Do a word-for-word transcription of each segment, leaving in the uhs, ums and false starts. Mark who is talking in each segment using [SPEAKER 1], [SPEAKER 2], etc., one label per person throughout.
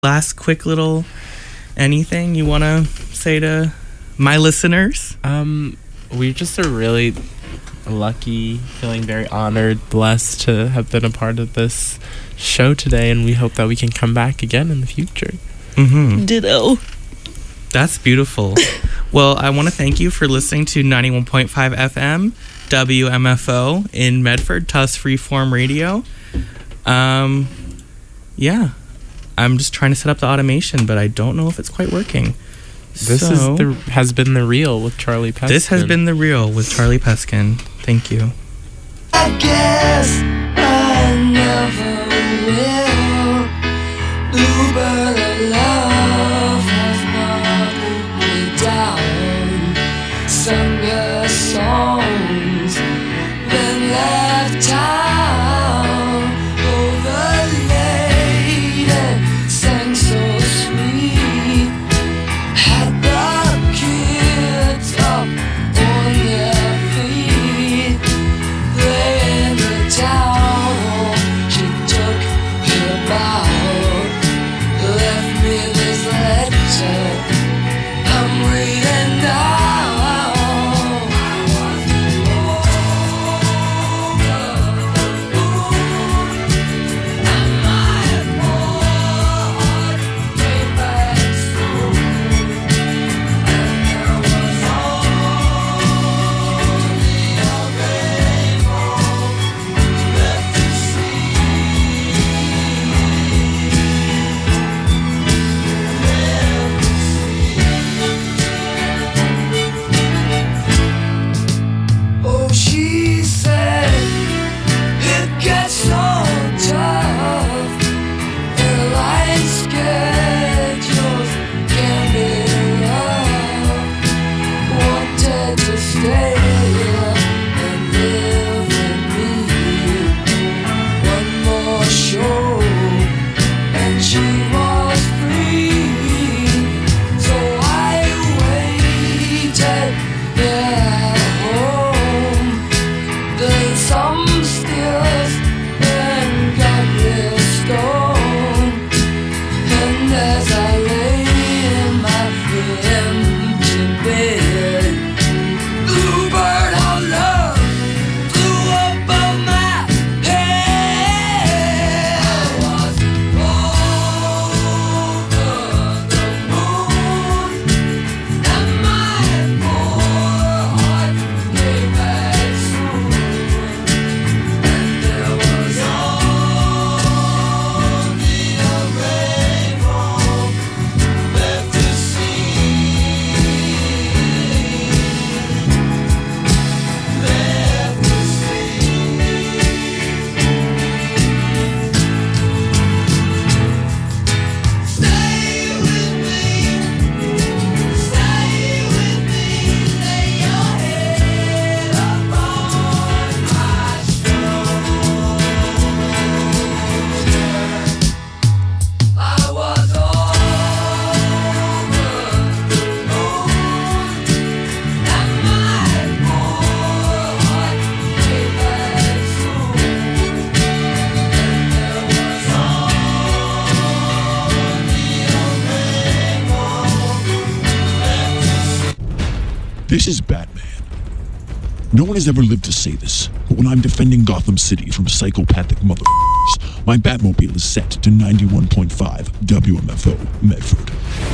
[SPEAKER 1] last quick little anything you want to say to my listeners?
[SPEAKER 2] Um, we just are really lucky, feeling very honored, blessed to have been a part of this show today, and we hope that we can come back again in the future.
[SPEAKER 1] Mm-hmm.
[SPEAKER 3] Ditto.
[SPEAKER 1] That's beautiful. Well, I want to thank you for listening to ninety-one point five F M W M F O in Medford, Tuss Freeform Radio. Um, yeah, I'm just trying to set up the automation, but I don't know if it's quite working.
[SPEAKER 2] This
[SPEAKER 1] so,
[SPEAKER 2] is the has been The Real with Charlie Peskin.
[SPEAKER 1] This has been The Real with Charlie Peskin. Thank you.
[SPEAKER 4] I guess I never will. Bluebird of love has brought me down. Sung your songs, then left town. Overlaid and sang so sweet. Had the kids up on their feet. Playing the town, she took her bow. Left me this letter I'm reading now. Oh, she said it gets so tough. Airline schedules can be rough. Wanted to stay and live with me. One more show and she was free. So I waited there at home. Played some stills and got real stoned. And as I lay in my empty bed, bluebird of love flew above my head. I was over the moon, and my poor heart gave back soon. And there was only a rainbow left to see. Left to see. Stay with me, stay with me, lay your head upon my shoulder. I was over the moon, and my poor heart gave back soon. And there was only a rainbow left to see.
[SPEAKER 5] This is Batman. No one has ever lived to say this, but when I'm defending Gotham City from psychopathic motherfuckers, my Batmobile is set to ninety-one point five W M F O Medford.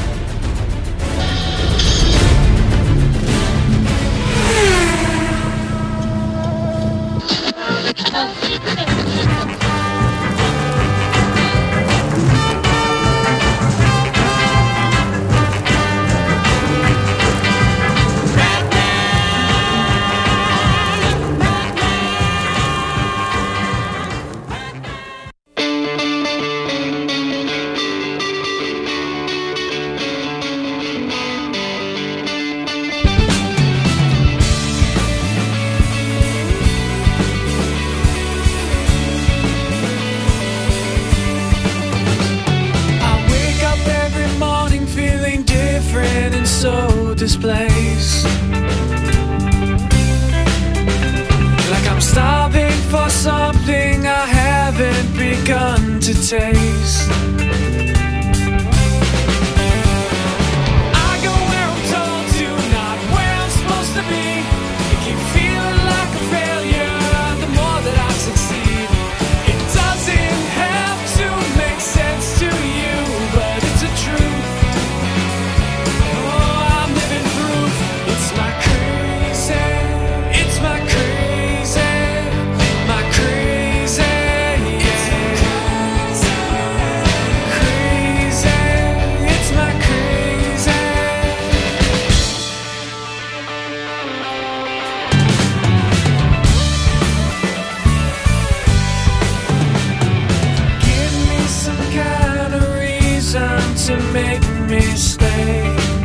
[SPEAKER 4] I wake up every morning feeling different and so displaced. Like I'm starving for something I haven't begun to taste. to make me stay.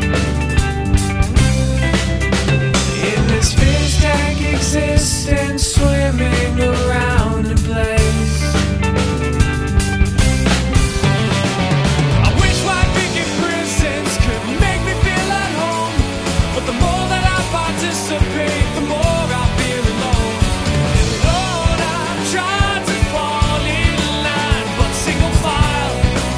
[SPEAKER 4] In this fish tank existence, swimming around in place. I wish white picket prisons could make me feel at home, but the more that I participate, the more I feel alone. And Lord, I'm trying to fall in line, but single file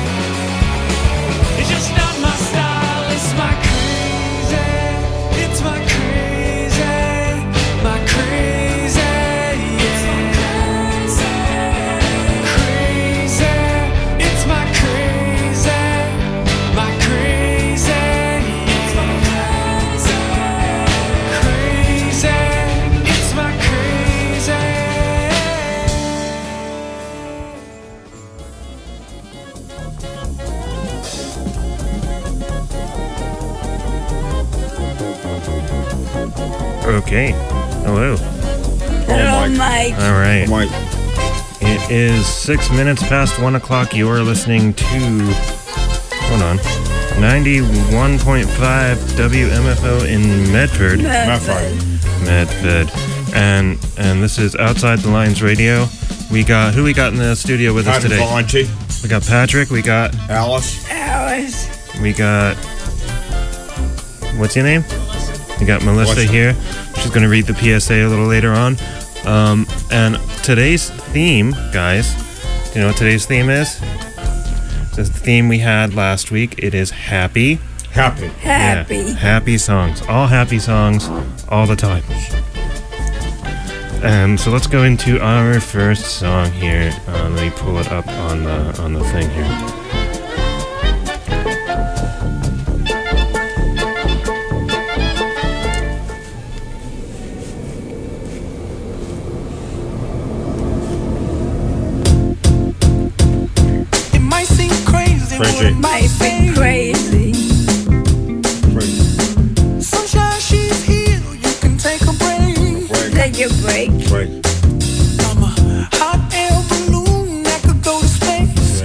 [SPEAKER 4] it's just not my style. It's my crazy, it's my crazy, my crazy, yeah. Crazy, it's my crazy, my crazy, yeah. Crazy, it's my crazy.
[SPEAKER 3] Okay. Hello.
[SPEAKER 6] Hello, Mike.
[SPEAKER 3] All right.
[SPEAKER 5] Mike.
[SPEAKER 3] It is six minutes past one o'clock. You are listening to, hold on, ninety-one point five W M F O in Medford.
[SPEAKER 6] Medford.
[SPEAKER 3] Medford. And and this is Outside the Lines Radio. We got, who we got in the studio with us today?
[SPEAKER 5] Valenti,
[SPEAKER 3] We got Patrick. We got,
[SPEAKER 5] Alice,
[SPEAKER 6] Alice.
[SPEAKER 3] we got, what's your name? We got Melissa
[SPEAKER 5] Melissa.
[SPEAKER 3] here. She's going to read the P S A a little later on. Um, and today's theme, guys, do you know what today's theme is? It's the theme we had last week. It is happy.
[SPEAKER 5] happy.
[SPEAKER 6] Happy.
[SPEAKER 3] Yeah, happy songs. All happy songs, all the time. And so let's go into our first song here. Uh, let me pull it up on the on the thing here.
[SPEAKER 4] It might seem crazy,
[SPEAKER 5] Crazy.
[SPEAKER 4] what
[SPEAKER 6] Might be crazy.
[SPEAKER 4] Sunshine, she's here. You can take a break.
[SPEAKER 6] Take a break.
[SPEAKER 4] I'm a hot air balloon that could go to space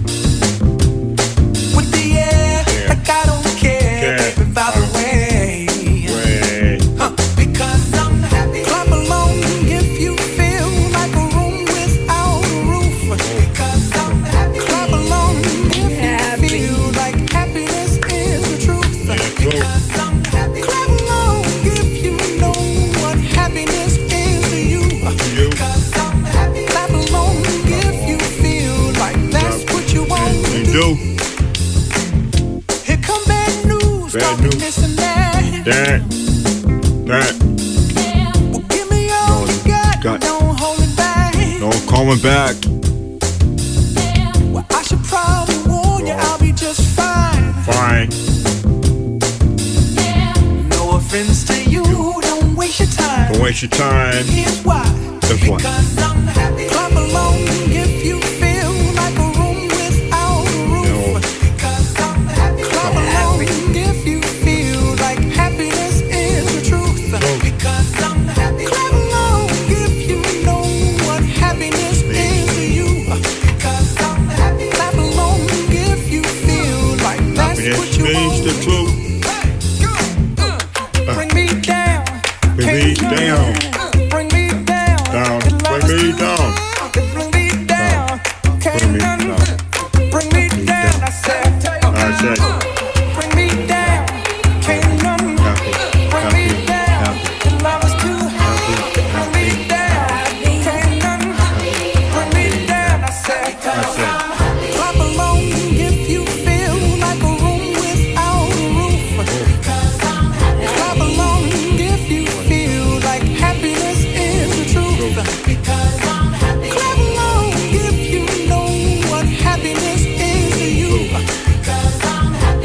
[SPEAKER 4] with the air. Like I don't care,
[SPEAKER 5] Care.
[SPEAKER 4] baby, by the way. Huh, because I'm happy. Clap along if you feel like a room without a roof. Because I'm happy. Clap along if
[SPEAKER 6] Happy.
[SPEAKER 4] you feel like happiness is the truth. Because I'm happy. Clap along if you know what happiness is to you. Because I'm happy. Clap along if you feel like that's what you want to do. Here come bad news,
[SPEAKER 5] Bad
[SPEAKER 4] talking
[SPEAKER 5] news.
[SPEAKER 4] this and that.
[SPEAKER 5] That, that,
[SPEAKER 4] Well, give me all
[SPEAKER 5] No,
[SPEAKER 4] you got,
[SPEAKER 5] got-
[SPEAKER 4] don't hold it back.
[SPEAKER 5] no coming back.
[SPEAKER 4] Well, I should probably warn you, I'll be just fine.
[SPEAKER 5] Fine.
[SPEAKER 4] No offense to you, don't waste your time.
[SPEAKER 5] Don't waste your time.
[SPEAKER 4] Here's why.
[SPEAKER 5] That's why.
[SPEAKER 4] Because I'm happy. Clap along if you feel like a room without a roof.
[SPEAKER 5] No.
[SPEAKER 4] Because I'm happy. Clap along if you feel like happiness is the truth. Because I'm happy. Clap along if you know what happiness is to you. Because I'm happy. Clap along if you feel like that's
[SPEAKER 5] Happiness
[SPEAKER 4] what you
[SPEAKER 5] means
[SPEAKER 4] want
[SPEAKER 5] the
[SPEAKER 4] to
[SPEAKER 5] truth.
[SPEAKER 4] do. Bring me down.
[SPEAKER 5] Bring me
[SPEAKER 4] Can't
[SPEAKER 5] down.
[SPEAKER 4] Bring me down.
[SPEAKER 5] Down.
[SPEAKER 4] Your love
[SPEAKER 5] Bring
[SPEAKER 4] is
[SPEAKER 5] me
[SPEAKER 4] too
[SPEAKER 5] down.
[SPEAKER 4] hot. Bring me down.
[SPEAKER 5] Bring
[SPEAKER 4] Can't
[SPEAKER 5] me
[SPEAKER 4] none
[SPEAKER 5] down.
[SPEAKER 4] bring me down. I said.
[SPEAKER 5] I said,
[SPEAKER 4] Bring me down. Can't none
[SPEAKER 5] happy,
[SPEAKER 4] bring me
[SPEAKER 5] happy,
[SPEAKER 4] down.
[SPEAKER 5] happy,
[SPEAKER 4] Your love is too hot. Bring me down. Can't none bring me down. I said.
[SPEAKER 5] I said,
[SPEAKER 4] Clap along if you feel like a room without a roof. Clap along if you feel like happiness is the truth. Because I'm happy. Clap along if you know what happiness is to you. Because I'm happy.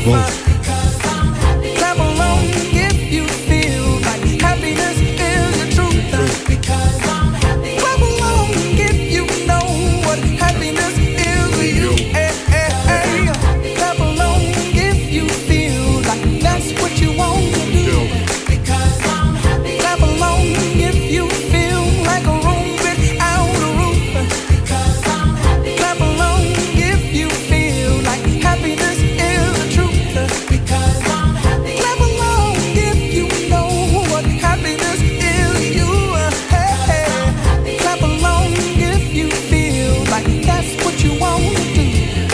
[SPEAKER 4] Clap along if you feel like happiness is the truth. Clap along if you know what happiness is to you. Hey, hey, hey. Clap along if you feel like that's what you want to do. Clap along if you feel like a room without a roof. Clap along if you feel like happiness is the truth. Clap along if you know what happiness is to you. Hey, hey. Clap along if you feel like that's what you want to do.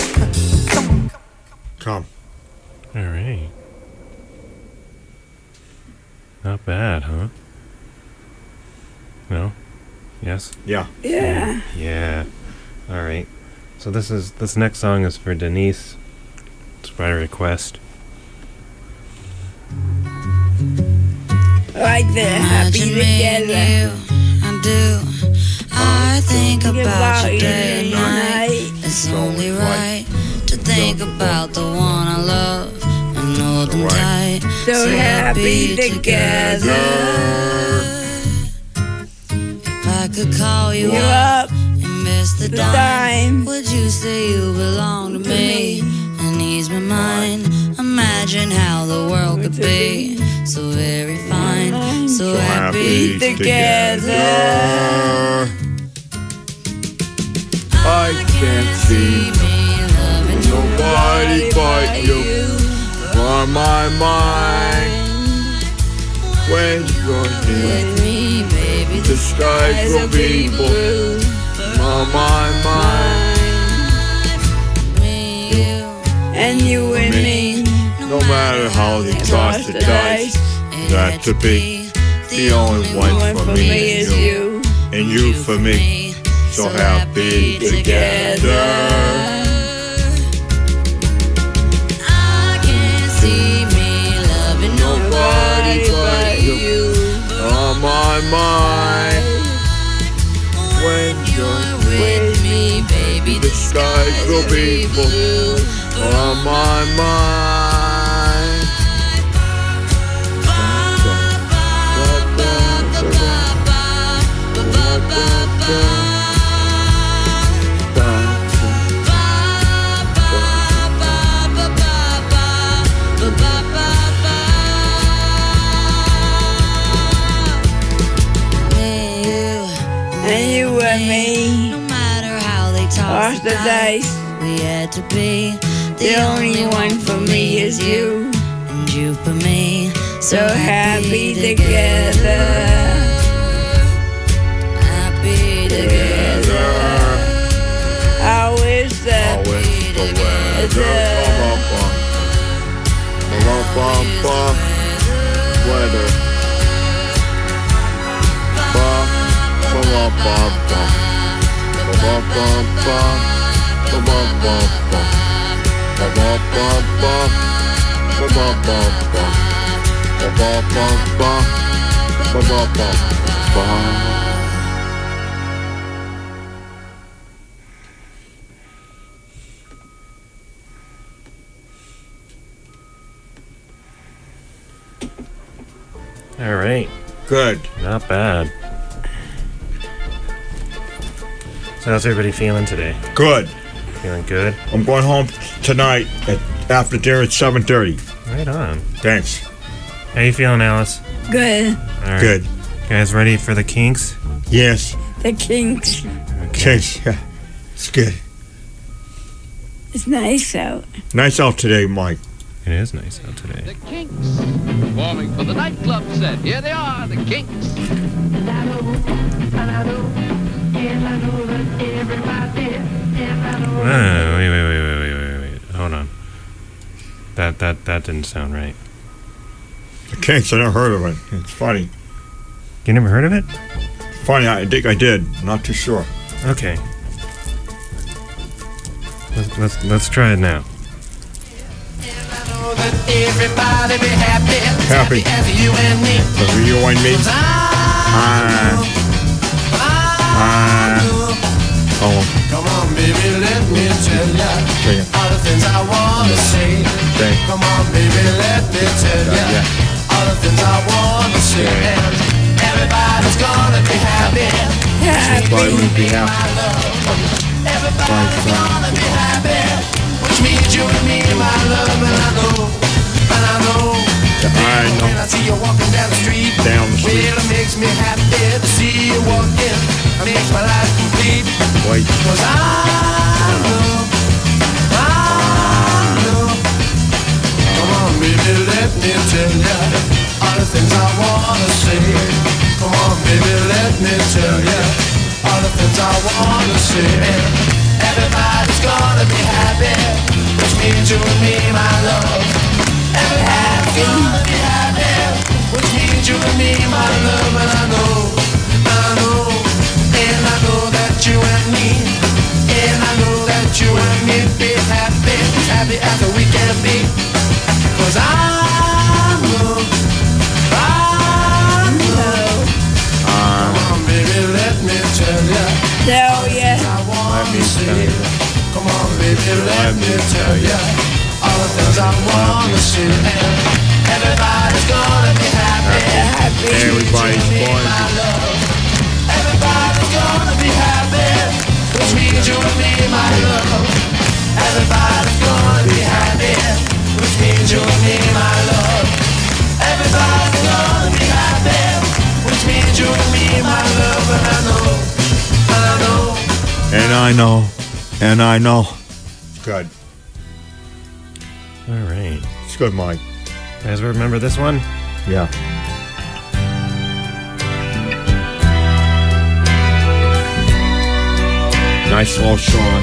[SPEAKER 3] Come.
[SPEAKER 7] All right. Not bad, huh? No? Yes?
[SPEAKER 3] Yeah.
[SPEAKER 6] Yeah.
[SPEAKER 7] Yeah. All right. So this is this next song is for Denise. It's by request.
[SPEAKER 6] Like they're happy together.
[SPEAKER 8] I do. I think
[SPEAKER 6] Think
[SPEAKER 8] about you
[SPEAKER 6] you
[SPEAKER 8] day and night.
[SPEAKER 6] night.
[SPEAKER 8] It's only right to think about the one I love and hold them tight.
[SPEAKER 6] So happy together.
[SPEAKER 8] If I could call you
[SPEAKER 6] You
[SPEAKER 8] up
[SPEAKER 6] up
[SPEAKER 8] and miss the
[SPEAKER 6] the
[SPEAKER 8] dime,
[SPEAKER 6] dime.
[SPEAKER 8] would you say you belong to me and ease my mind? Imagine how the world could be so very fine, so happy
[SPEAKER 6] together.
[SPEAKER 8] I can't see me loving
[SPEAKER 9] Nobody but you on my mind. When you're here,
[SPEAKER 8] with me, baby.
[SPEAKER 9] the skies will be blue on my mind.
[SPEAKER 8] Me, you,
[SPEAKER 6] And you and me.
[SPEAKER 9] No matter how they toss the dice,
[SPEAKER 8] it
[SPEAKER 9] that
[SPEAKER 8] had
[SPEAKER 9] to be the only one
[SPEAKER 6] One
[SPEAKER 9] for me
[SPEAKER 6] is
[SPEAKER 9] is you,
[SPEAKER 6] you.
[SPEAKER 9] and you for me. So happy together.
[SPEAKER 8] I can't see me loving
[SPEAKER 9] Nobody but you on my mind. When you're
[SPEAKER 8] with me, baby.
[SPEAKER 9] the skies will be blue on my mind.
[SPEAKER 6] And you and me.
[SPEAKER 8] No matter how they toss
[SPEAKER 6] Toss the dice.
[SPEAKER 8] we had to be
[SPEAKER 6] The only one for me is you.
[SPEAKER 8] and you for me.
[SPEAKER 6] So happy together.
[SPEAKER 8] Happy together.
[SPEAKER 6] I wish that
[SPEAKER 9] Always the weather. Bum, bum, bum. Bum, bum, bum. Weather. Bum, bum, bum, bum, bum. Bum, bum, bum. Bum, bum, bum, bum. Bum, bum, bum, bum. Bum, bum, bum, bum. Bum, bum, bum, bum. Bum, bum, bum, bum.
[SPEAKER 7] All right.
[SPEAKER 9] Good.
[SPEAKER 7] Not bad. So how's everybody feeling today?
[SPEAKER 9] Good.
[SPEAKER 7] Feeling good?
[SPEAKER 9] I'm going home tonight at, after dinner at seven thirty.
[SPEAKER 7] Right on.
[SPEAKER 9] Thanks.
[SPEAKER 7] How you feeling, Alice?
[SPEAKER 6] good.
[SPEAKER 7] All right.
[SPEAKER 9] Good.
[SPEAKER 7] Guys ready for the kinks?
[SPEAKER 9] Yes.
[SPEAKER 6] The kinks.
[SPEAKER 9] Thanks. Yeah. It's good.
[SPEAKER 6] It's nice out.
[SPEAKER 9] Nice out today, Mike.
[SPEAKER 7] It is nice out today.
[SPEAKER 10] The Kinks, performing for the nightclub set. Here they are, the Kinks.
[SPEAKER 7] Whoa, wait, wait, wait, wait, wait, wait, wait. Hold on. That that that didn't sound right.
[SPEAKER 9] The Kinks, I never heard of it. It's funny.
[SPEAKER 7] You never heard of it?
[SPEAKER 9] Funny, I think I did. Not too sure.
[SPEAKER 7] Okay. Let's let's, let's try it now.
[SPEAKER 4] Everybody be happy, as
[SPEAKER 9] Happy.
[SPEAKER 4] happy as you and me.
[SPEAKER 9] So you and me? Ah. Ah. Oh.
[SPEAKER 4] Come on, on, baby, let me tell ya
[SPEAKER 9] Sing it.
[SPEAKER 4] all the things I wanna say.
[SPEAKER 9] Sing.
[SPEAKER 4] Come on, baby, let me tell ya
[SPEAKER 9] Yeah.
[SPEAKER 4] all the things I wanna say.
[SPEAKER 9] Yeah.
[SPEAKER 4] And everybody's gonna be happy.
[SPEAKER 9] Everybody will be happy.
[SPEAKER 4] Everybody's gonna be happy, which means you and me, my love, and I know, and I know.
[SPEAKER 9] I know.
[SPEAKER 4] When I see you walking down the street,
[SPEAKER 9] Down the street.
[SPEAKER 4] well, it makes me happy to see you walking. It makes my life complete.
[SPEAKER 9] Wait.
[SPEAKER 4] Cause I know, I know. Come on, baby, let me tell ya all the things I wanna say. Come on, baby, let me tell ya all the things I wanna say. Everybody's gonna be happy, which means you and me, my love. Everybody's gonna be happy, which means you and me, my love. And I know, I know, and I know that you and me, and I know that you and me be happy, as happy as we can be. Cause I know, I know. Come on, baby, let me tell ya.
[SPEAKER 6] Tell ya.
[SPEAKER 9] Let me tell you.
[SPEAKER 4] Come on, baby, let me tell ya all the things I wanna see. And everybody's gonna be happy.
[SPEAKER 9] Everybody's going to
[SPEAKER 4] Everybody's gonna be happy, which means you and me, my love. Everybody's gonna be happy, which means you and me, my love. Everybody's gonna be happy, which means you and me, my love. And I know, and I know.
[SPEAKER 9] And I know. And I know. It's good.
[SPEAKER 3] All right.
[SPEAKER 9] It's good, Mike.
[SPEAKER 3] You guys remember this one?
[SPEAKER 9] Yeah. Nice little song.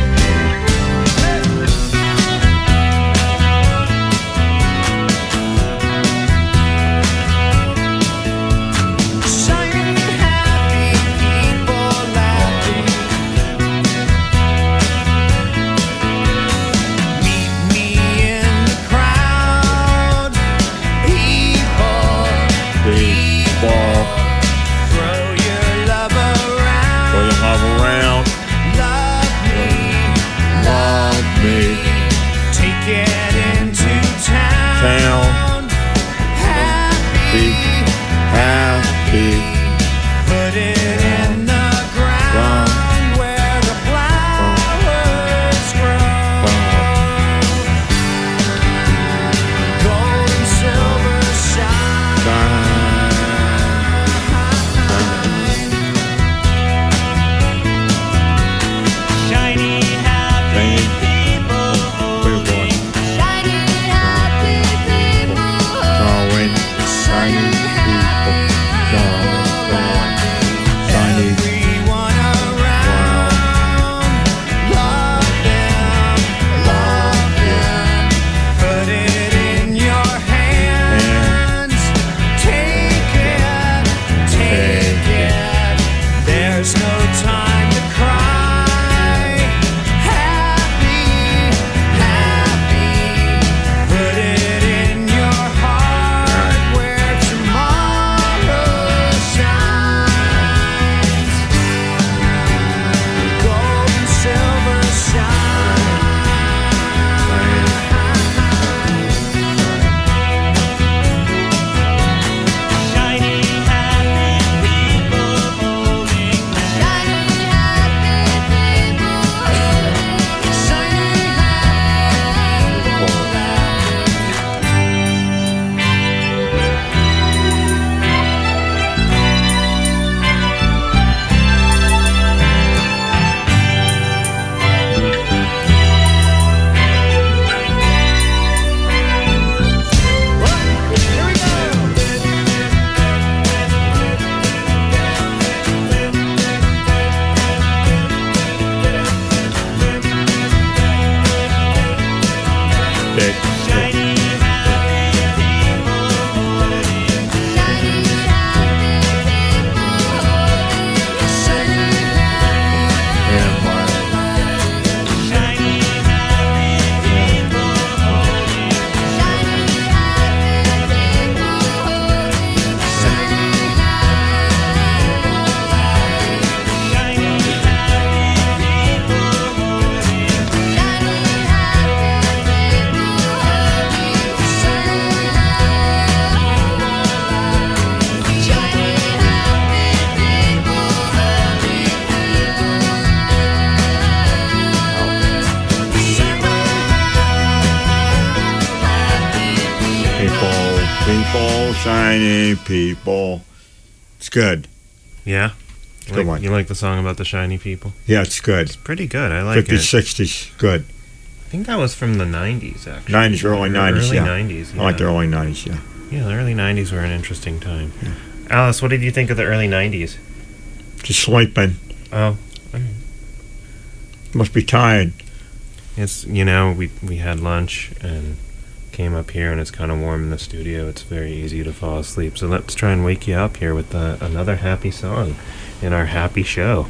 [SPEAKER 9] shiny people. It's good.
[SPEAKER 3] Yeah?
[SPEAKER 9] It's a
[SPEAKER 3] You
[SPEAKER 9] good
[SPEAKER 3] like,
[SPEAKER 9] one.
[SPEAKER 3] you like the song about the shiny people?
[SPEAKER 9] Yeah, it's good.
[SPEAKER 3] It's pretty good. I like
[SPEAKER 9] fifties,
[SPEAKER 3] it.
[SPEAKER 9] sixties, good.
[SPEAKER 3] I think that was from the nineties, actually.
[SPEAKER 9] nineties, early nineties,
[SPEAKER 3] Early
[SPEAKER 9] yeah.
[SPEAKER 3] nineties, yeah.
[SPEAKER 9] I like the early nineties, yeah.
[SPEAKER 3] Yeah, the early nineties were an interesting time. Alice, what did you think of the early nineties?
[SPEAKER 9] Just sleeping.
[SPEAKER 3] Oh,
[SPEAKER 9] Must be tired.
[SPEAKER 3] it's, you know, we, we had lunch and came up here and it's kind of warm in the studio. It's very easy to fall asleep. So let's try and wake you up here with uh, another happy song in our happy show.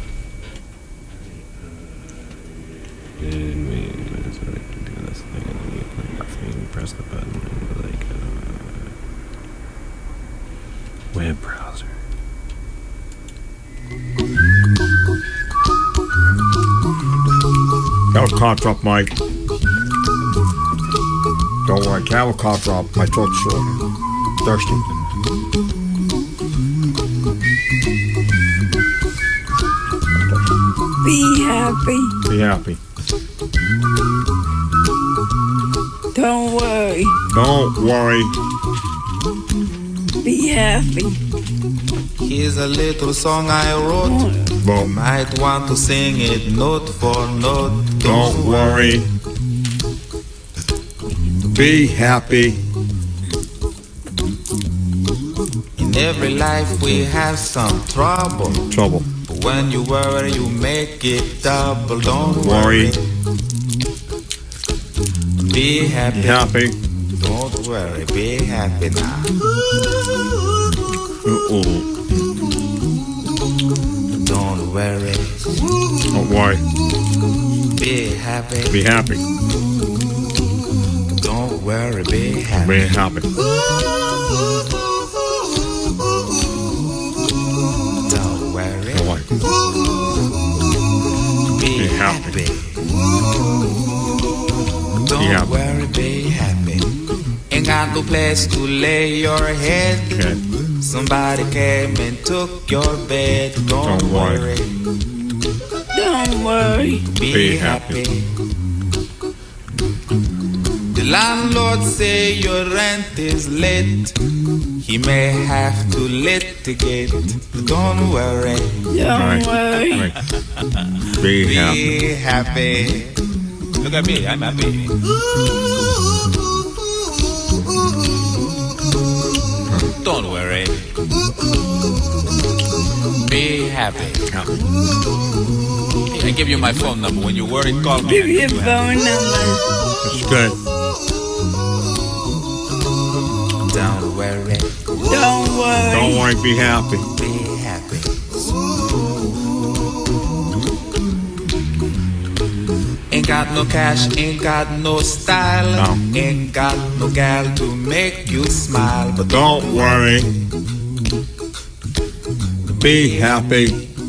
[SPEAKER 3] And we so we can do this thing and then you play the thing, press the button and like uh, web browser.
[SPEAKER 9] That was cough drop, Mike. Don't worry, that was cough drop. My throat's sore. Thirsty.
[SPEAKER 6] Be happy.
[SPEAKER 9] Be happy.
[SPEAKER 6] Don't worry.
[SPEAKER 9] Don't worry.
[SPEAKER 6] Be happy.
[SPEAKER 11] Here's a little song I wrote. You might want to sing it note for note.
[SPEAKER 9] Don't worry. Be happy.
[SPEAKER 11] In every life we have some trouble.
[SPEAKER 9] Trouble.
[SPEAKER 11] But when you worry, you make it double. Don't
[SPEAKER 9] Worry.
[SPEAKER 11] worry. Be happy.
[SPEAKER 9] Be happy.
[SPEAKER 11] Don't worry. Be happy now.
[SPEAKER 9] Uh-oh.
[SPEAKER 11] Don't worry.
[SPEAKER 9] Don't worry.
[SPEAKER 11] Be happy.
[SPEAKER 9] Be happy.
[SPEAKER 11] Don't worry. Be happy.
[SPEAKER 9] Be happy.
[SPEAKER 11] Don't worry.
[SPEAKER 9] Don't worry.
[SPEAKER 11] Be,
[SPEAKER 9] Be happy.
[SPEAKER 11] happy.
[SPEAKER 9] Be
[SPEAKER 11] Don't
[SPEAKER 9] happy.
[SPEAKER 11] worry, be happy. Ain't got no place to lay your head.
[SPEAKER 9] Okay.
[SPEAKER 11] Somebody came and took your bed. Don't,
[SPEAKER 9] Don't worry.
[SPEAKER 11] worry.
[SPEAKER 6] Don't worry.
[SPEAKER 11] Be,
[SPEAKER 9] Be
[SPEAKER 11] happy.
[SPEAKER 9] happy.
[SPEAKER 11] The landlord say your rent is late. He may have to litigate. Don't worry.
[SPEAKER 6] Don't worry.
[SPEAKER 9] Right. Be
[SPEAKER 11] Be
[SPEAKER 9] happy.
[SPEAKER 11] happy. Look at me, I'm happy. Don't worry. Be happy.
[SPEAKER 9] Happy.
[SPEAKER 11] I give you my phone number. When you worry, call me.
[SPEAKER 6] Give your phone number.
[SPEAKER 9] It's good.
[SPEAKER 11] Don't worry.
[SPEAKER 6] Don't worry.
[SPEAKER 9] Don't worry. Be happy.
[SPEAKER 11] Be happy. Ain't got no cash, ain't got no style,
[SPEAKER 9] No.
[SPEAKER 11] ain't got no gal to make you smile. But
[SPEAKER 9] Don't worry. Be happy.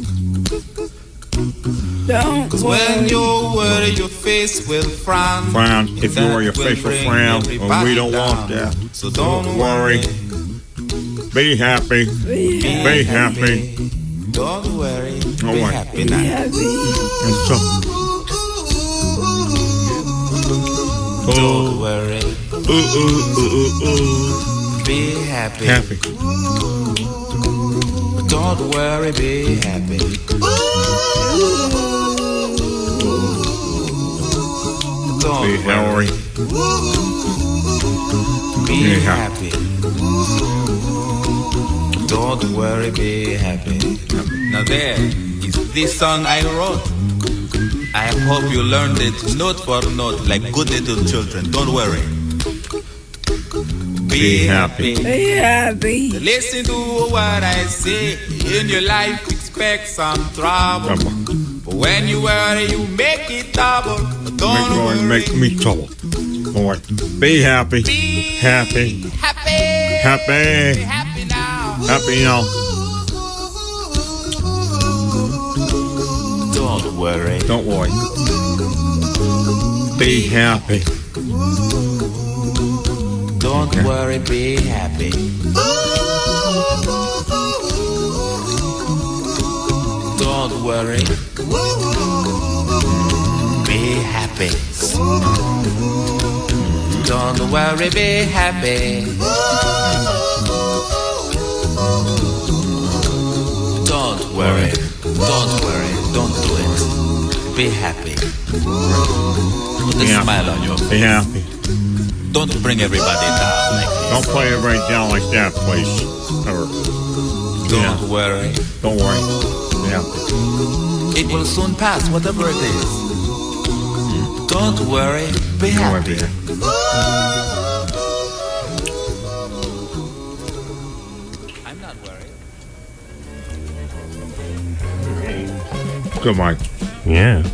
[SPEAKER 6] Don't
[SPEAKER 11] Cause when
[SPEAKER 6] worry.
[SPEAKER 11] you worry, your face will frown.
[SPEAKER 9] Frown. If you
[SPEAKER 11] That
[SPEAKER 9] worry, your
[SPEAKER 11] will
[SPEAKER 9] face will
[SPEAKER 11] bring
[SPEAKER 9] frown. And
[SPEAKER 11] everybody
[SPEAKER 9] we don't want
[SPEAKER 11] down.
[SPEAKER 9] that.
[SPEAKER 11] So don't
[SPEAKER 9] Don't
[SPEAKER 11] worry.
[SPEAKER 9] worry. Be happy.
[SPEAKER 6] Be
[SPEAKER 9] Be happy.
[SPEAKER 11] Don't worry.
[SPEAKER 9] Don't
[SPEAKER 11] Be
[SPEAKER 9] worry.
[SPEAKER 11] happy
[SPEAKER 6] Be
[SPEAKER 11] now.
[SPEAKER 6] happy.
[SPEAKER 9] And so.
[SPEAKER 11] Don't worry.
[SPEAKER 9] Uh, uh, uh, uh, uh.
[SPEAKER 11] Be happy.
[SPEAKER 9] Happy.
[SPEAKER 11] Don't worry. Be happy. Don't
[SPEAKER 9] Be
[SPEAKER 11] worry.
[SPEAKER 9] happy.
[SPEAKER 11] Be
[SPEAKER 9] Be
[SPEAKER 11] happy. Don't worry, be happy. Now there is this song I wrote. I hope you learned it note for note like good little children. Don't worry. Be,
[SPEAKER 9] Be happy.
[SPEAKER 6] Be happy.
[SPEAKER 11] Listen to what I say. In your life, expect some trouble.
[SPEAKER 9] Trouble.
[SPEAKER 11] But when you worry, you make it double. But don't
[SPEAKER 9] Make,
[SPEAKER 11] worry.
[SPEAKER 9] make me trouble. Don't worry. Be happy.
[SPEAKER 11] Be
[SPEAKER 9] Happy.
[SPEAKER 11] happy.
[SPEAKER 9] Happy.
[SPEAKER 11] Be happy now.
[SPEAKER 9] Happy now.
[SPEAKER 11] Don't worry.
[SPEAKER 9] Don't worry. Be happy.
[SPEAKER 11] Don't worry, be happy. Don't worry. Be happy. Don't worry, be happy. Don't worry, don't worry, don't do it. Be happy. Put a
[SPEAKER 9] Yeah.
[SPEAKER 11] smile on your face.
[SPEAKER 9] Be happy.
[SPEAKER 11] Don't bring everybody down like this.
[SPEAKER 9] Don't play everybody down like that, please. Ever.
[SPEAKER 11] Don't worry.
[SPEAKER 9] Don't worry. Be happy.
[SPEAKER 11] It will soon pass, whatever it is. Don't worry, be
[SPEAKER 9] Don't worry,
[SPEAKER 11] happy.
[SPEAKER 9] be
[SPEAKER 11] I'm not worried.
[SPEAKER 9] Good, Mike.
[SPEAKER 7] Yeah.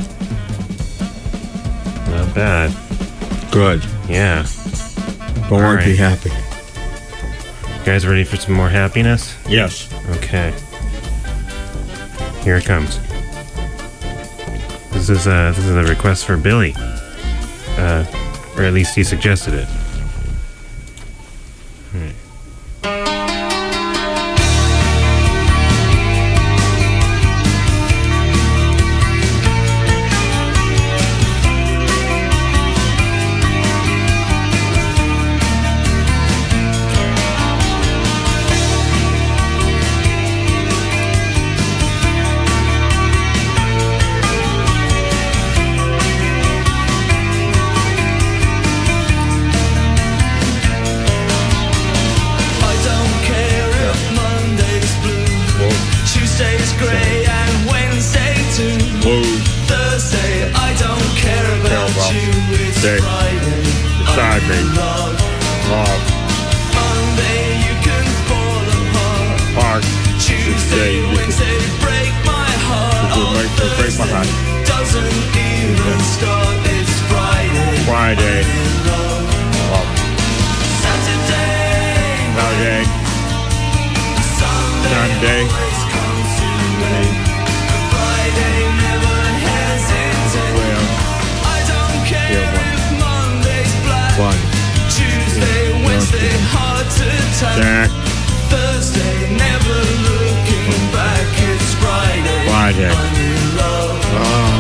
[SPEAKER 7] Not bad.
[SPEAKER 9] Good.
[SPEAKER 7] Yeah.
[SPEAKER 9] Don't worry,
[SPEAKER 7] All
[SPEAKER 9] be
[SPEAKER 7] right.
[SPEAKER 9] happy.
[SPEAKER 7] You guys ready for some more happiness?
[SPEAKER 9] Yes.
[SPEAKER 7] Okay. Here it comes. This is a this is a request for Billy, uh, or at least he suggested it. Hmm.
[SPEAKER 4] I don't care if Monday's blue, Tuesday's grey, and Wednesday too.
[SPEAKER 9] Whoa.
[SPEAKER 4] Thursday, I don't care about
[SPEAKER 9] about
[SPEAKER 4] you. It's
[SPEAKER 9] day.
[SPEAKER 4] Friday.
[SPEAKER 9] Beside me.
[SPEAKER 4] I'm in love.
[SPEAKER 9] Love.
[SPEAKER 4] Monday, you can fall apart.
[SPEAKER 9] Park.
[SPEAKER 4] Tuesday,
[SPEAKER 9] you can-
[SPEAKER 4] Wednesday, break my heart.
[SPEAKER 9] You can make-
[SPEAKER 4] Oh,
[SPEAKER 9] break my heart.
[SPEAKER 4] Thursday doesn't even start. It's Friday.
[SPEAKER 9] Friday.
[SPEAKER 4] I'm in love.
[SPEAKER 9] Love.
[SPEAKER 4] Saturday.
[SPEAKER 9] Saturday. Sunday.
[SPEAKER 4] Always comes too late. Friday never hesitates.
[SPEAKER 9] Well,
[SPEAKER 4] I don't care
[SPEAKER 9] Yeah, one.
[SPEAKER 4] if Monday's black.
[SPEAKER 9] one.
[SPEAKER 4] Tuesday, Wednesday, hard to tell.
[SPEAKER 9] That.
[SPEAKER 4] Thursday, never looking back. It's Friday.
[SPEAKER 9] Friday.
[SPEAKER 4] I'm in love.
[SPEAKER 9] Oh.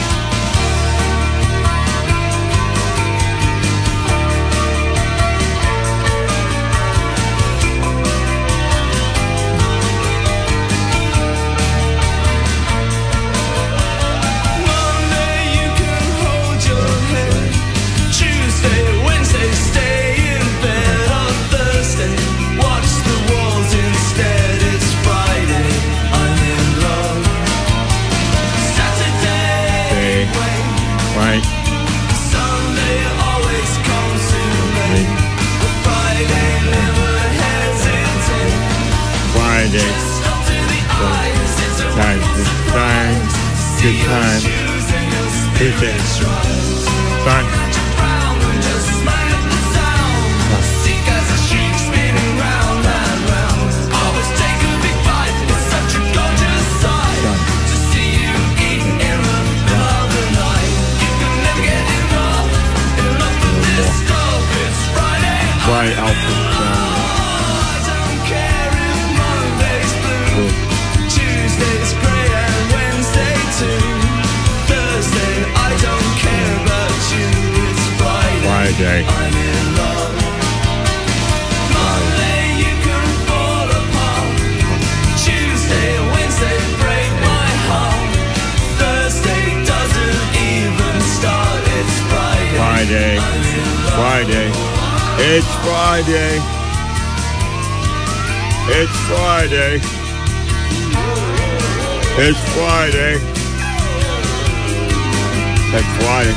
[SPEAKER 4] Monday, you can hold your head. Tuesday, Wednesday, stay in bed. On Thursday, watch the walls instead. It's Friday. I'm in love. Saturday,
[SPEAKER 9] Day.
[SPEAKER 4] wait.
[SPEAKER 9] Right.
[SPEAKER 4] Sunday always comes too late. But Friday never hesitates.
[SPEAKER 9] Friday.
[SPEAKER 4] Stop to the eyes. It's a
[SPEAKER 9] Time. Good time. Good time. Tuesday. Sun. Right outfit.
[SPEAKER 4] Tuesday's grey and Wednesday too. Thursday, I don't care about you. It's Friday.
[SPEAKER 9] Friday.
[SPEAKER 4] I'm in love. Monday, you can fall apart. Tuesday, Wednesday, break my heart. Thursday doesn't even start. It's Friday.
[SPEAKER 9] Friday.
[SPEAKER 4] I'm in love.
[SPEAKER 9] Friday. It's Friday. It's Friday. It's Friday. It's Friday.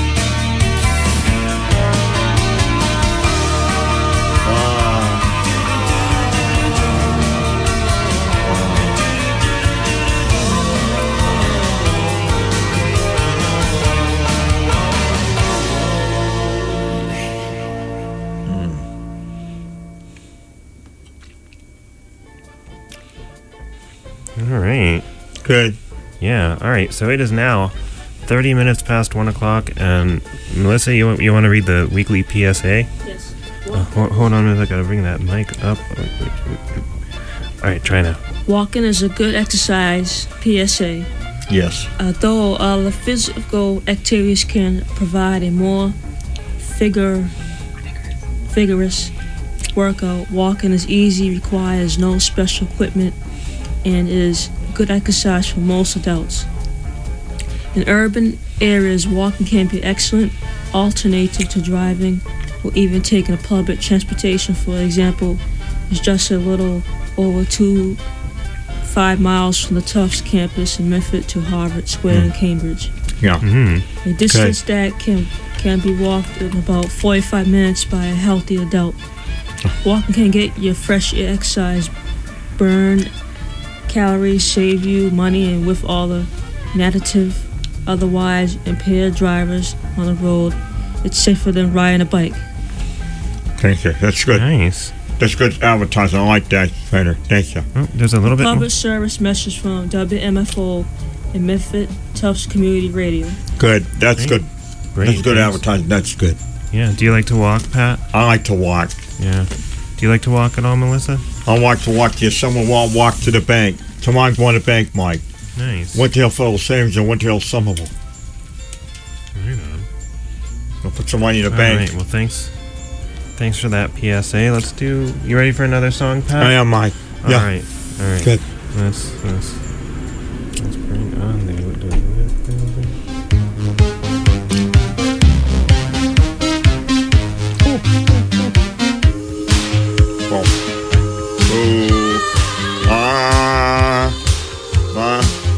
[SPEAKER 7] All right.
[SPEAKER 9] Good.
[SPEAKER 7] Yeah. All right. So it is now thirty minutes past one o'clock, and Melissa, you you want to read the weekly P S A?
[SPEAKER 6] Yes.
[SPEAKER 7] Uh, hold, hold on a minute. I gotta bring that mic up. All right. Try now.
[SPEAKER 6] Walking is a good exercise, P S A.
[SPEAKER 9] Yes.
[SPEAKER 6] Although other physical activities can provide a more figure vigorous workout. Walking is easy, requires no special equipment, and is good exercise for most adults. In urban areas, walking can be excellent alternative to driving or even taking a public transportation. For example, it's just a little over two, five miles from the Tufts campus in Medford to Harvard Square in Cambridge.
[SPEAKER 12] Yeah.
[SPEAKER 3] Mm-hmm.
[SPEAKER 6] A distance that can can be walked in about forty-five minutes by a healthy adult. Walking can get your fresh air exercise, burn calories, save you money, and with all the native, otherwise impaired drivers on the road, it's safer than riding a bike.
[SPEAKER 12] Thank you. That's good.
[SPEAKER 3] Nice.
[SPEAKER 12] That's good advertising. I like that, Trainer. Thank you.
[SPEAKER 3] Oh, there's a little bit
[SPEAKER 6] Public
[SPEAKER 3] more.
[SPEAKER 6] service message from W M F O and Medford Tufts Community Radio.
[SPEAKER 12] Good. That's
[SPEAKER 3] Great.
[SPEAKER 12] good.
[SPEAKER 3] Great,
[SPEAKER 12] That's good
[SPEAKER 3] thanks.
[SPEAKER 12] advertising. That's good.
[SPEAKER 3] Yeah. Do you like to walk, Pat?
[SPEAKER 12] I like to walk.
[SPEAKER 3] Yeah. Do you like to walk at all, Melissa?
[SPEAKER 12] I like to walk to someone won't walk to the bank. Tomorrow's going to the bank, Mike.
[SPEAKER 3] Nice.
[SPEAKER 12] Went to Hill Federal Savings and went to Hill Somerville.
[SPEAKER 3] Right on.
[SPEAKER 12] I'll put some money in the
[SPEAKER 3] All
[SPEAKER 12] bank.
[SPEAKER 3] right. Well, thanks. Thanks for that P S A. Let's do. You ready for another song, Pat?
[SPEAKER 12] I am, Mike.
[SPEAKER 3] All
[SPEAKER 12] Yeah.
[SPEAKER 3] right. All right.
[SPEAKER 12] Good.
[SPEAKER 3] Let's let's let's bring on the.
[SPEAKER 12] Boom. Ooh. Ah. Ah.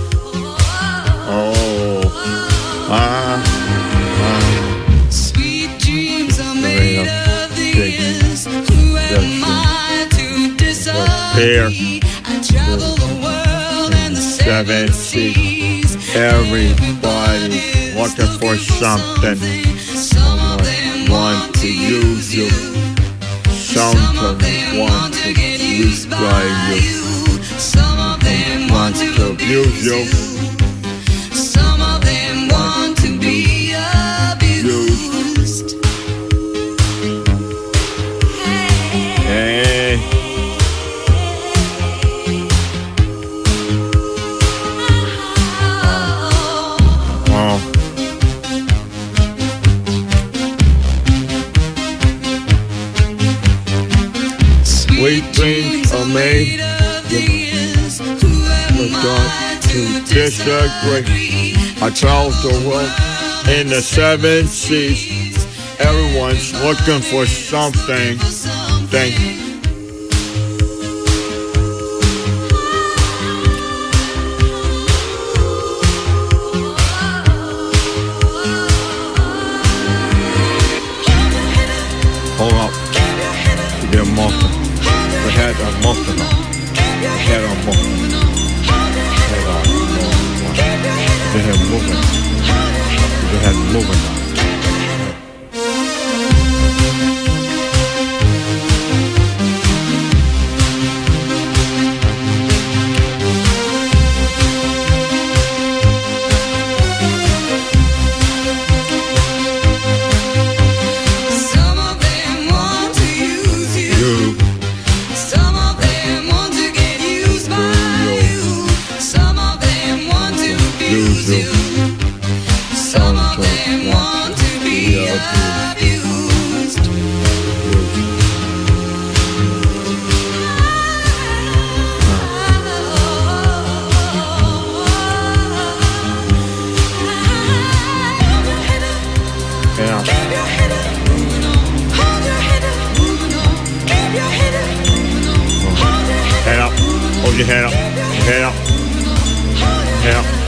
[SPEAKER 12] Oh. Ah. Ah.
[SPEAKER 4] Sweet dreams are
[SPEAKER 12] There you
[SPEAKER 4] made
[SPEAKER 12] go.
[SPEAKER 4] of
[SPEAKER 12] Big.
[SPEAKER 4] these. Who am
[SPEAKER 12] Yes.
[SPEAKER 4] I to
[SPEAKER 12] Here.
[SPEAKER 4] disagree? I travel the world and the seven
[SPEAKER 12] Seven seas.
[SPEAKER 4] seas.
[SPEAKER 12] Everybody looking for something.
[SPEAKER 4] Some of them
[SPEAKER 12] Want to use you. Some of them want to get used by you.
[SPEAKER 4] Some of them
[SPEAKER 12] Want to abuse you.
[SPEAKER 4] Some of them want to be abused.
[SPEAKER 12] Hey. Oh. Sweet dreams are made of these. Who am I to disagree? I travel the world in the seven seas. Everyone's looking for something. Thing. Hold up. You get a muffin. The head on muffin. The head on muffin. Head on muffin. The head moving. The head moving.
[SPEAKER 4] Some of them want to use you.
[SPEAKER 12] You.
[SPEAKER 4] Some of them want to get used by you. Some of them want to abuse you. Some of them want to be abused.
[SPEAKER 12] Yeah.
[SPEAKER 4] Keep your head up, moving on. Hold your head up, moving on. Keep your head up, moving on. Hold your head
[SPEAKER 12] Head up. Hold your head up. Head up. Head up.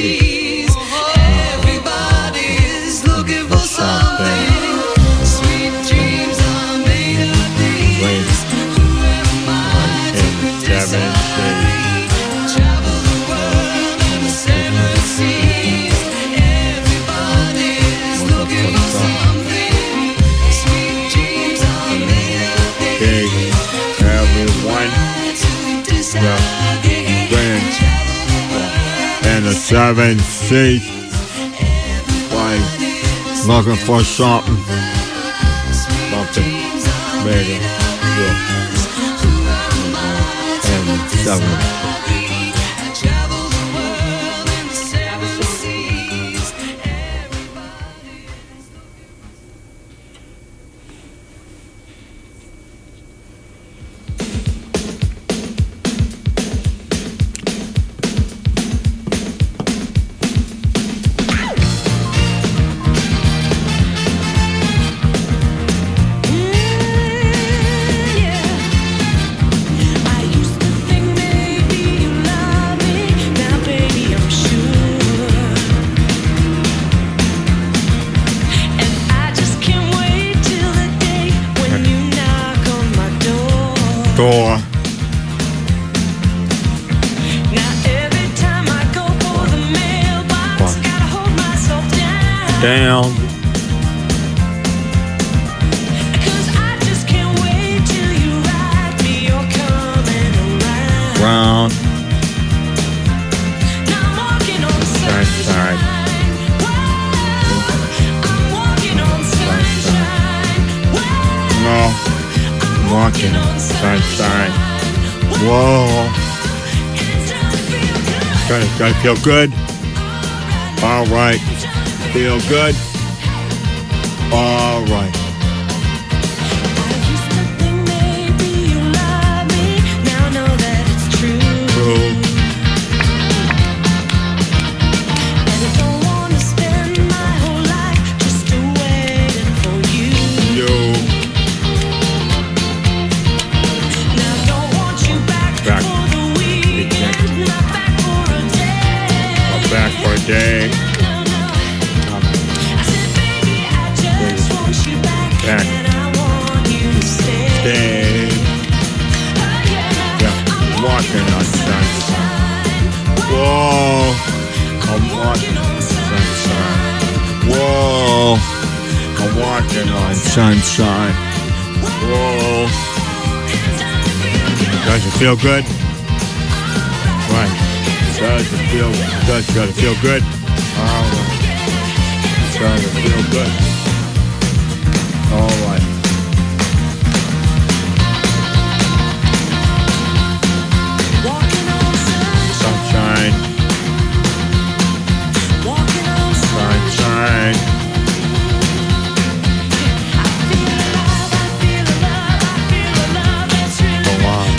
[SPEAKER 4] seas. Everybody's looking for something. Sweet dreams are made of these. Who am I to disagree? Travel the world in the seven seas. Everybody's looking for something. Sweet dreams are made of these.
[SPEAKER 12] Everyone, the friends, and the seven seas, like looking for something, something made of the and seven. Door. Down. Round. Side, side. No. Walking side, side. Whoa. Gotta, gotta feel good. All right. Feel good. All right. True. You. Back. Back for a day. Back. Stay. Yeah. Walking on sunshine. Whoa. I'm walking on sunshine. Whoa. I'm walking on sunshine. Whoa. Does it feel good? Right. Does it feel does it gotta feel good? All right. Does it feel good? All right. Sunshine. Sunshine. Go on.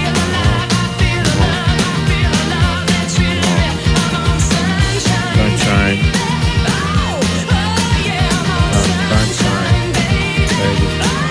[SPEAKER 12] Sunshine. Sunshine. Baby.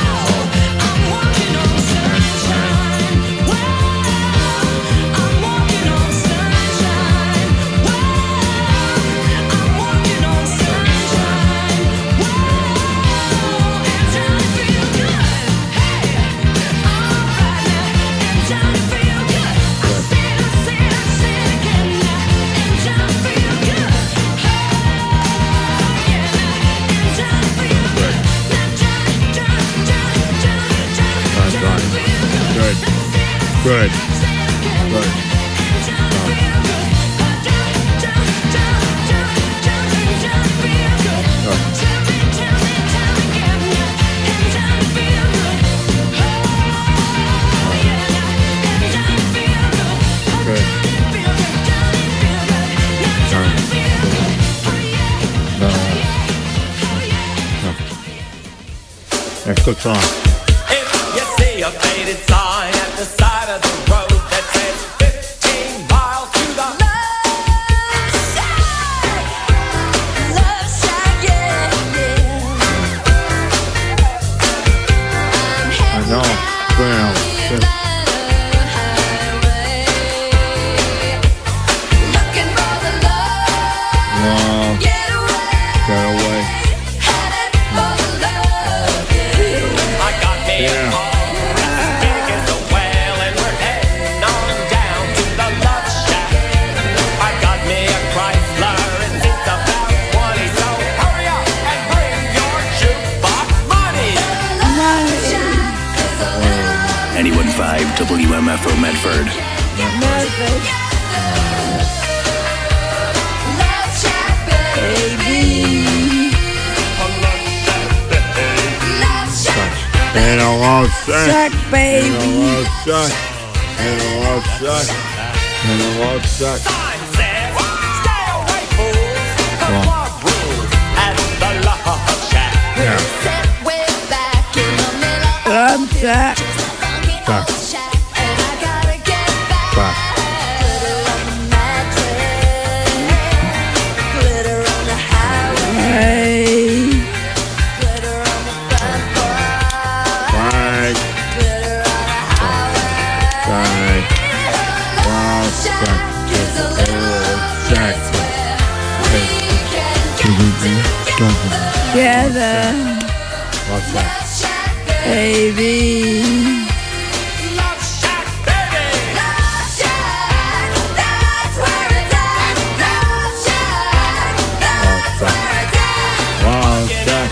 [SPEAKER 12] Good. Good. Good. Next good song.
[SPEAKER 4] If you see a faded sign at the side of the road that says fifteen miles to the love side, love side, yeah, yeah.
[SPEAKER 12] I know. Well, good.
[SPEAKER 4] Looking for the love
[SPEAKER 13] F O Medford.
[SPEAKER 14] Medford. Baby.
[SPEAKER 12] And a love shack.
[SPEAKER 14] Shack, baby.
[SPEAKER 12] And a love shack. And a love shack. And a love shack. Yeah.
[SPEAKER 14] Love shack.
[SPEAKER 12] Shack. Shack.
[SPEAKER 14] Hey.
[SPEAKER 12] Bang. Bang. Wow, shack. Shack.
[SPEAKER 14] Together.
[SPEAKER 12] Love shack.
[SPEAKER 14] Baby.
[SPEAKER 12] Wow, shack.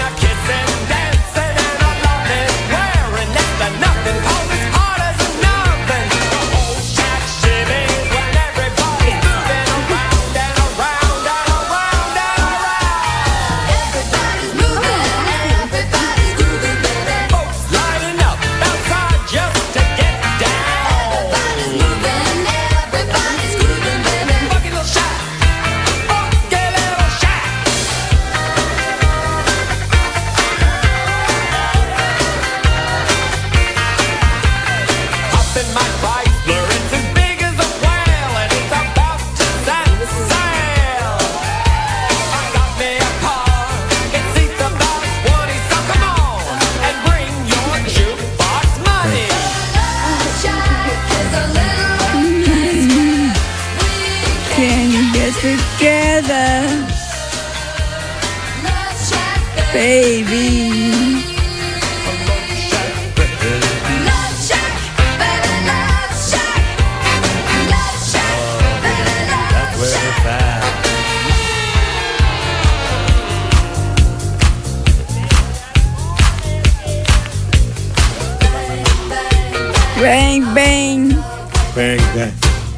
[SPEAKER 14] Can you get together? Baby. Bang, bang.
[SPEAKER 12] Bang, bang.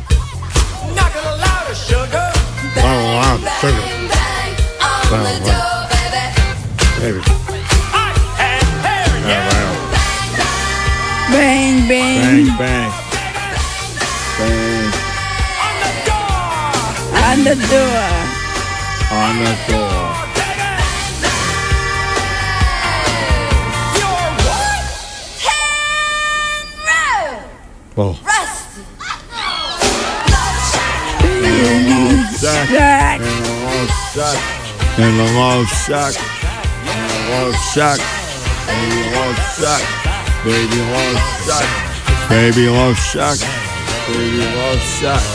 [SPEAKER 12] Wow, wow, sugar. Wow, wow. Baby. Yeah, wow.
[SPEAKER 14] Bang, bang.
[SPEAKER 12] Bang, bang. Bang.
[SPEAKER 14] On the door.
[SPEAKER 12] On the door. Oh.
[SPEAKER 14] Shack.
[SPEAKER 12] And a love shack. And a love shack. And a love shack. Baby love shack. Baby love shack. Baby love shack. Baby love shack.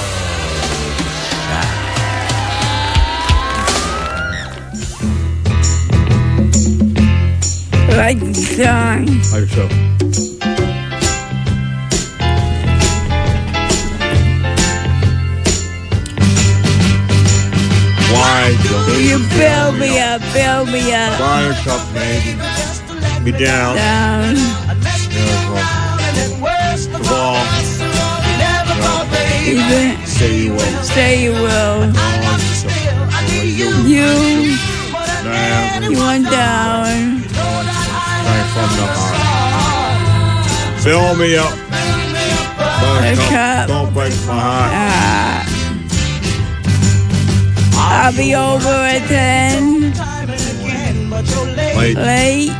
[SPEAKER 14] Like the song.
[SPEAKER 12] Like so. Why don't
[SPEAKER 14] You build me up, build me up.
[SPEAKER 12] Buttercup, baby. Me down.
[SPEAKER 14] Down.
[SPEAKER 12] Beautiful. Wall.
[SPEAKER 14] Even
[SPEAKER 12] Say you will.
[SPEAKER 14] say you will. You, you went down.
[SPEAKER 12] Right from the heart. Fill me up. Buttercup,
[SPEAKER 14] Buttercup.
[SPEAKER 12] don't break my heart.
[SPEAKER 14] Ah. I'll be over at ten.
[SPEAKER 12] Wait.
[SPEAKER 14] Late.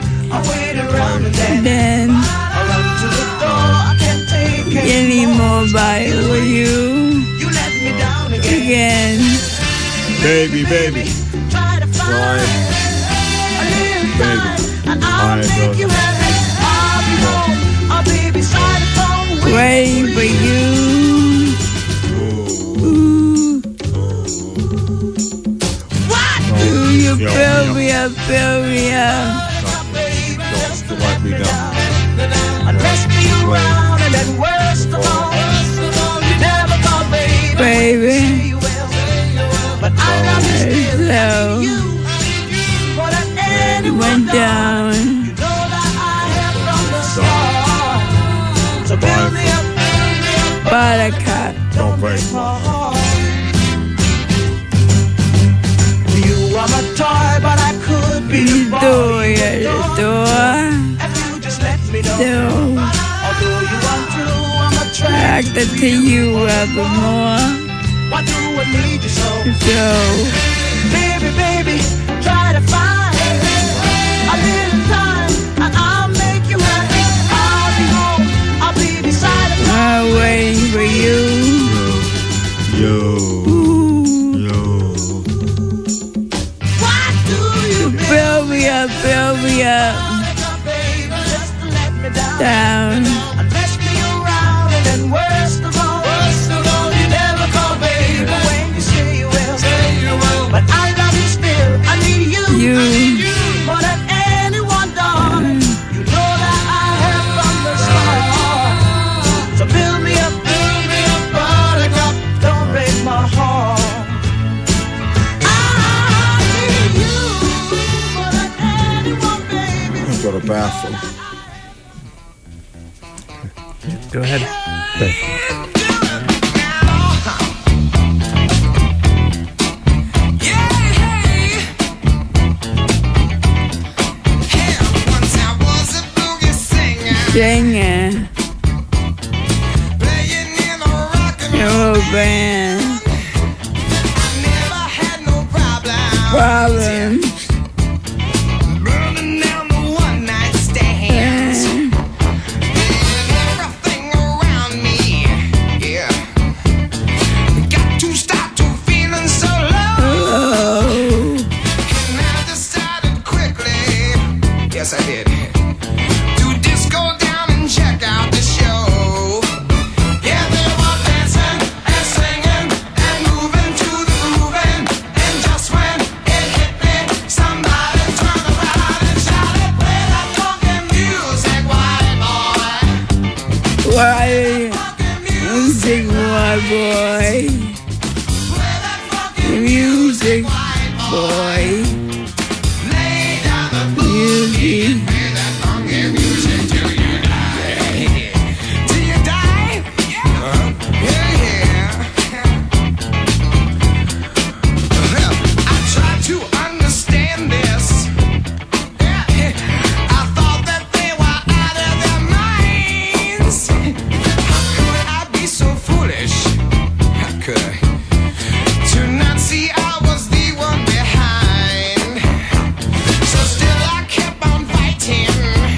[SPEAKER 14] Then give me more bite with you again.
[SPEAKER 12] Baby, baby. Right. Baby. I
[SPEAKER 14] Waiting for you. Ooh. Ooh, you build me up, build me up.
[SPEAKER 12] Don't let me down.
[SPEAKER 14] Baby. So, you went down. still attracted to you evermore. So,
[SPEAKER 4] baby, baby, try to find a little time and I'll make you happy. I'll be home, I'll be beside you.
[SPEAKER 14] I'm waiting for you.
[SPEAKER 12] Yo. Yo.
[SPEAKER 4] Why do you
[SPEAKER 14] Fill me up, fill me up. Down.
[SPEAKER 4] mess me around and then worst of all, worst of all, you never call baby when you say you will, say you will. But I love you still, I need you,
[SPEAKER 14] You.
[SPEAKER 4] I need you more than anyone, darling. You know that I have from the start. So build me up, build me up, buttercup, don't break my heart. I need you more than anyone, baby.
[SPEAKER 12] Let's go to the bathroom.
[SPEAKER 2] Go ahead.
[SPEAKER 14] Singing. You're a band. Problems.
[SPEAKER 4] Burning down the one night stands. Everything around me, yeah. Got to stop to feeling so low. And I decided quickly, yes I did, to just go down and check out the show. Yeah, they were dancing and singing and moving to the grooving. And just when it hit me, somebody turned around and shouted, play that funky music, white boy.
[SPEAKER 14] Why? Music, my boy. Music, boy. Music.
[SPEAKER 4] Till you die? Yeah, yeah. I tried to understand this. I thought that they were out of their minds. How could I be so foolish? How could I? To not see I was the one behind. So still I kept on fighting.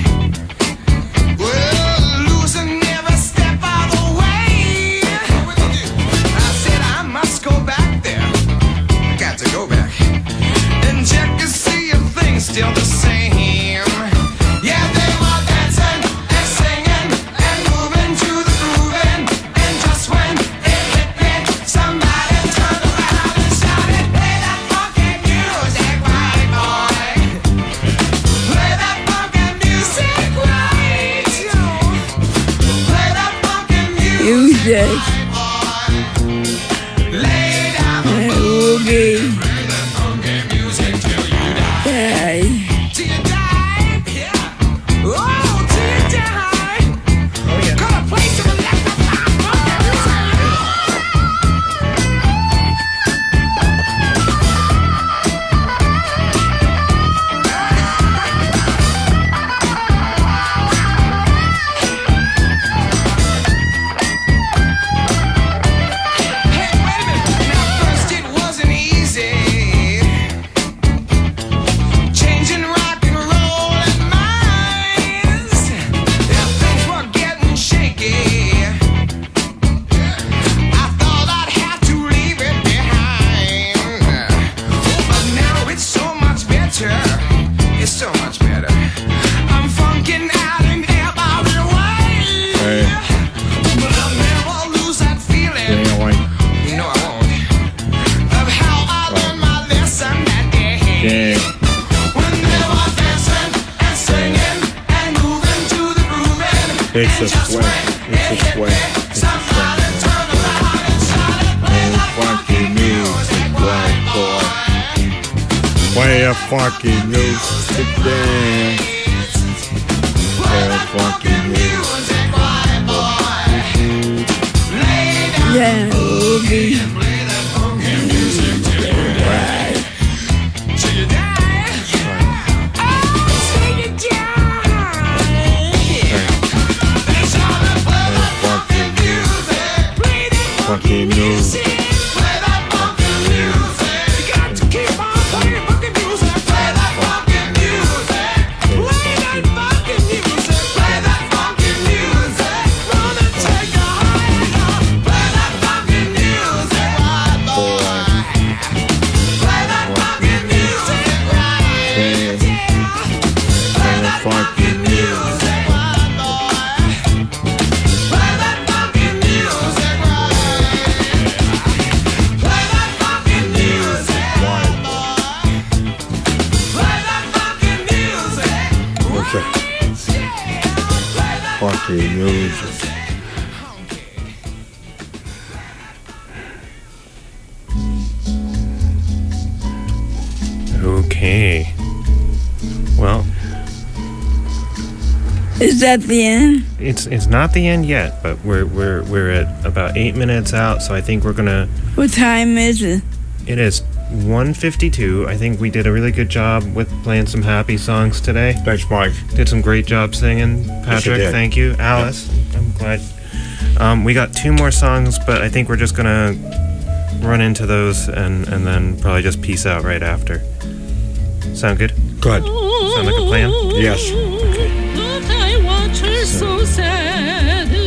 [SPEAKER 4] Well, losing every step of the way. I said I must go back there. I got to go back and check to see if things still the same. Yeah, they were dancing and singing and moving to the grooving. And just when it hit me, somebody turned around and shouted, play that funky music, right, boy. Play that funky music, right, yo. Play that funky music,
[SPEAKER 14] Music.
[SPEAKER 4] lay down the
[SPEAKER 14] Boogie.
[SPEAKER 4] play that funky music till you die.
[SPEAKER 14] Hey.
[SPEAKER 4] Till you die, yeah. Oh, till you die. Gonna play some electrified funky music. Hey, wait a minute. Now, first it wasn't easy. Changing rock and roll and minds. Yeah, things were getting shaky. I thought I'd have to leave it behind. But now it's so much better. It's so much better. I'm funking out in every way.
[SPEAKER 12] Hey.
[SPEAKER 4] But I'll never lose that feeling.
[SPEAKER 12] Dang away.
[SPEAKER 4] You know I won't. Of how I learned my lesson that day.
[SPEAKER 12] Dang.
[SPEAKER 4] When they were dancing and singing and moving to the grooving.
[SPEAKER 12] It's a
[SPEAKER 4] And just
[SPEAKER 12] sweat.
[SPEAKER 4] when
[SPEAKER 12] It's a
[SPEAKER 4] it hit
[SPEAKER 12] sweat.
[SPEAKER 4] me,
[SPEAKER 12] It's a
[SPEAKER 4] somebody
[SPEAKER 12] sweat.
[SPEAKER 4] turned around and shouted, play
[SPEAKER 12] Oh,
[SPEAKER 4] that
[SPEAKER 12] funky music, white boy. Play a funky music, damn. Play a funky music,
[SPEAKER 4] white boy. Lay down
[SPEAKER 14] Yeah, Boogie.
[SPEAKER 4] and play that funky music till you die. Till you die. Oh, till you die.
[SPEAKER 12] country music.
[SPEAKER 3] Okay. Well,
[SPEAKER 14] Is that the end?
[SPEAKER 3] it's it's not the end yet, but we're we're we're at about eight minutes out, so I think we're gonna.
[SPEAKER 14] What time is it?
[SPEAKER 3] It is one fifty-two. I think we did a really good job with playing some happy songs today.
[SPEAKER 12] Thanks, Mike.
[SPEAKER 3] Did some great job singing, Patrick.
[SPEAKER 12] did.
[SPEAKER 3] Thank you, Alice. I'm glad. Um, we got two more songs, but I think we're just gonna run into those and and then probably just peace out right after. Sound good?
[SPEAKER 12] Good.
[SPEAKER 3] Sound like a plan?
[SPEAKER 12] Yes.
[SPEAKER 13] But I watch her so sadly.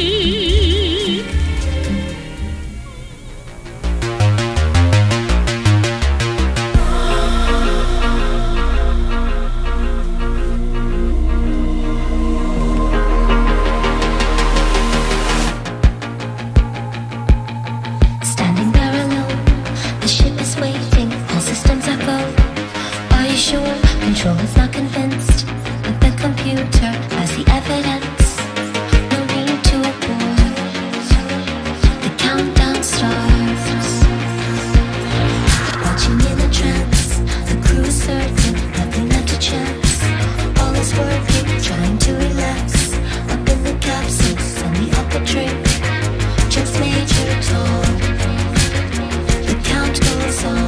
[SPEAKER 15] Standing there alone, the ship is waiting, all systems are go. Are you sure? Control is not convinced, but the computer has the evidence. No need to abort. The countdown starts. Watching in a trance, the crew is certain, nothing left to chance. All is working, trying to relax. Up in the capsules on the upper trip, just Major Tom. The count goes on.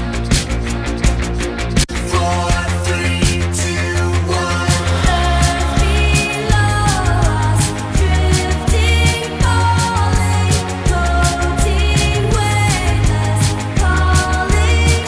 [SPEAKER 15] Four, three, two, one. Earth below us, drifting, falling, floating, weightless, falling,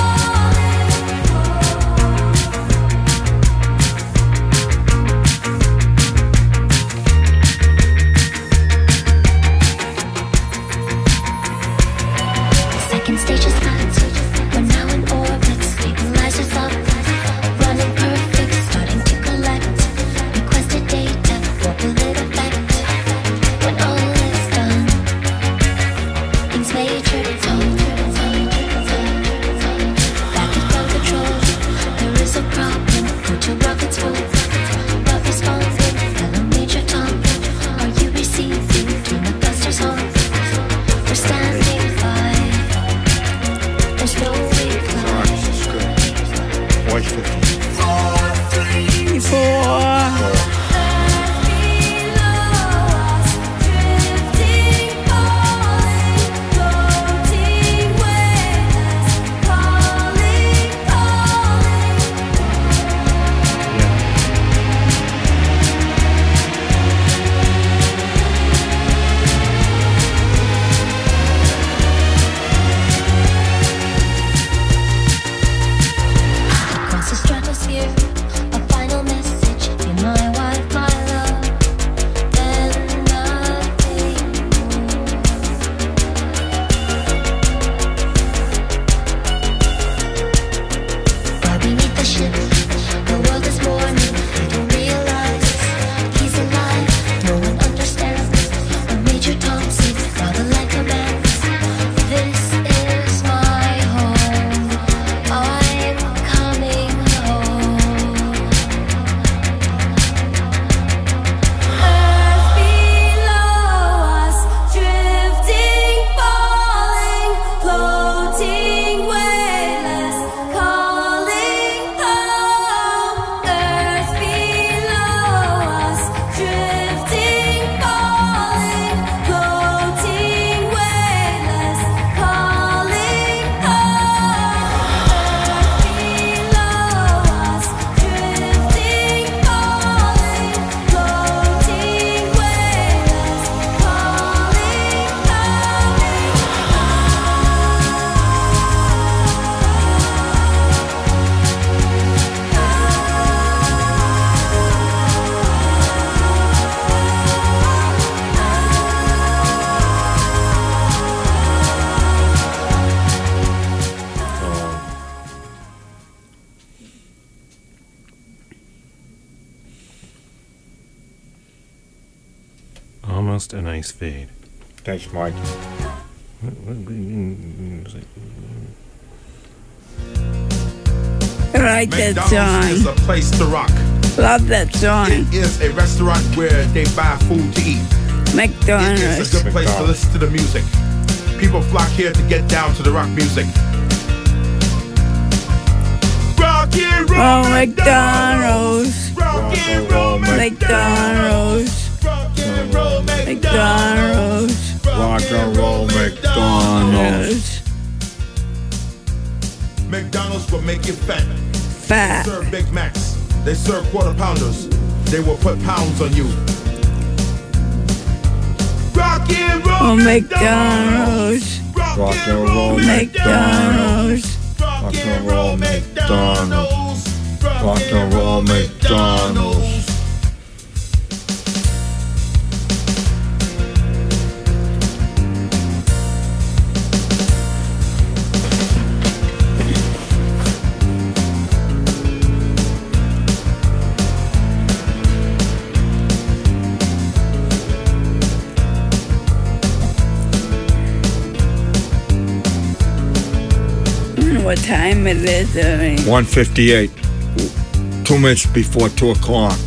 [SPEAKER 15] Second stage is packed. We're now in orbit. Stabilizers up. Running perfect. Starting to collect. Requested data. What will it affect? When all is done. Things major tone. Back at ground control. There is a problem. Go to rockets full. Not responding. Hello, Major Tom. Are you receiving? Do the busters on. We're standing by. There's no reply.
[SPEAKER 12] Watch it.
[SPEAKER 15] Four, three,
[SPEAKER 14] Four.
[SPEAKER 15] drifting, falling, floating, weightless, falling, Across the stratosphere, a final message. Be my wife, my love, then nothing more. Far beneath the ship, the world is mourning. They don't realize he's alive. No one understands what Major Tom sees. Rather like a man. This is my home. I'm coming home. Earth below us, drifting, falling, floating, weightless, calling home. Earth below us, drifting, falling, floating, weightless, calling home.
[SPEAKER 3] Almost a nice fade.
[SPEAKER 12] Thanks, Mike.
[SPEAKER 14] I like that
[SPEAKER 16] McDonald's
[SPEAKER 14] song.
[SPEAKER 16] is a place to rock.
[SPEAKER 14] Love that song.
[SPEAKER 16] It is a restaurant where they buy food to eat.
[SPEAKER 14] McDonald's.
[SPEAKER 16] It is a good place to listen to the music. People flock here to get down to the rock music. Rock and roll,
[SPEAKER 14] Oh, McDonald's.
[SPEAKER 16] rock and roll,
[SPEAKER 14] McDonald's.
[SPEAKER 16] rock and roll,
[SPEAKER 14] McDonald's.
[SPEAKER 12] Rock and roll McDonald's.
[SPEAKER 16] McDonald's will make you fat.
[SPEAKER 14] Fat.
[SPEAKER 16] They serve Big Macs. They serve quarter pounders. They will put pounds on you. Rock and roll,
[SPEAKER 14] Oh, McDonald's.
[SPEAKER 12] Rock and roll McDonald's. Rock and roll McDonald's. Rock and roll McDonald's.
[SPEAKER 14] What time is it? I mean,
[SPEAKER 12] one fifty-eight. Two minutes before two o'clock.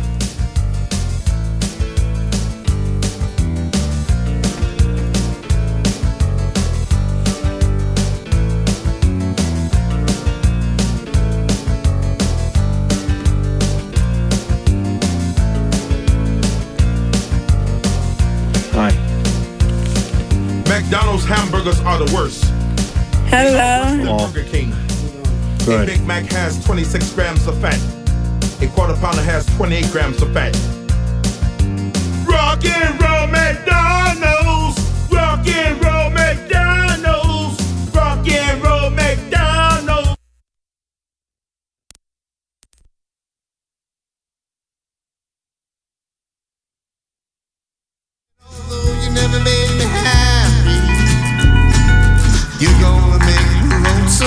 [SPEAKER 12] Hi.
[SPEAKER 16] McDonald's hamburgers are the worst.
[SPEAKER 14] Hello.
[SPEAKER 16] Burger King.
[SPEAKER 12] Good.
[SPEAKER 16] A Big Mac has twenty-six grams of fat. A quarter pounder has twenty-eight grams of fat. Rock and roll McDonald's.